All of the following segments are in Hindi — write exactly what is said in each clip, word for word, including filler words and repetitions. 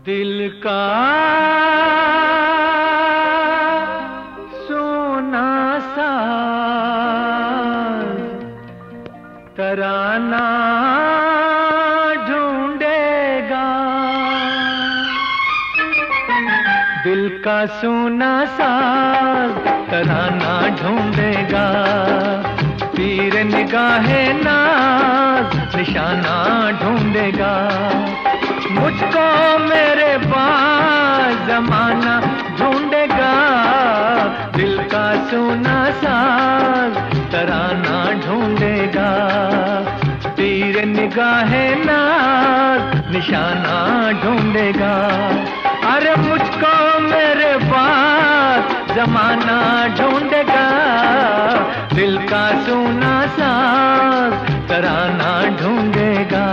दिल का सोना साज तराना ढूंढेगा। दिल का सोना साज तराना ढूंढेगा। तीर निगाहे नाज निशाना ढूंढेगा। मुझको मेरे पास जमाना ढूंढेगा। दिल का सोना साज तराना ढूंढेगा। तीर निगाहे नाज निशाना ढूंढेगा। अरे मुझको मेरे पास जमाना ढूंढेगा। दिल का सोना साज तराना ढूंढेगा।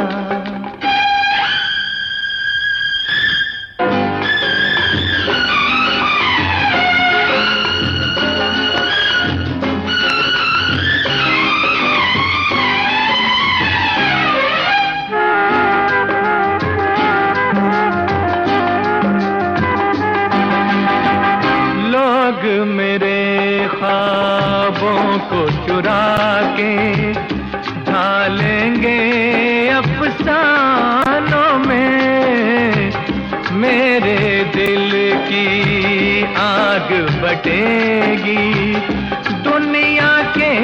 लोग मेरे ख्वाबों को चुरा के ढालेंगे अफसानों में। मेरे दिल की आग बटेगी दुनिया के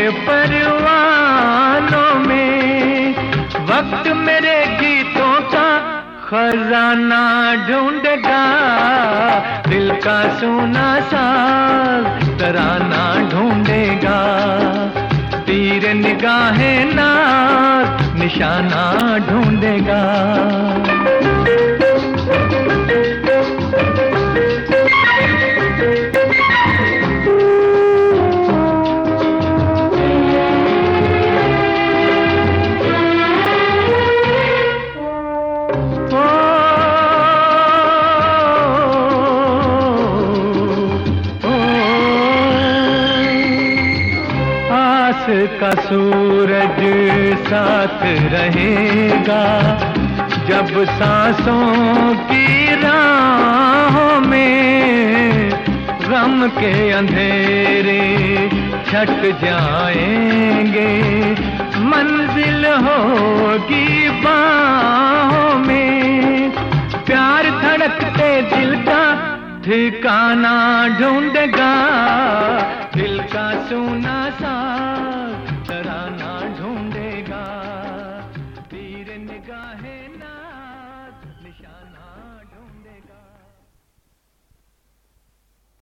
परवानों में। वक्त मेरे गीतों का खजाना ढूंढेगा। दिल का सोना साज तराना ढूंढेगा। तीर निगाहे नाज निशाना ढूंढेगा। आस का सूरज साथ रहेगा जब सांसों की राहों में गम के अंधेरे छट जाएंगे। मंजिल होगी बाहों में। प्यार धड़कते दिल का ठिकाना ढूंढेगा। दिल का सोना साज तराना ढूंढेगा। तीर निगाहे ना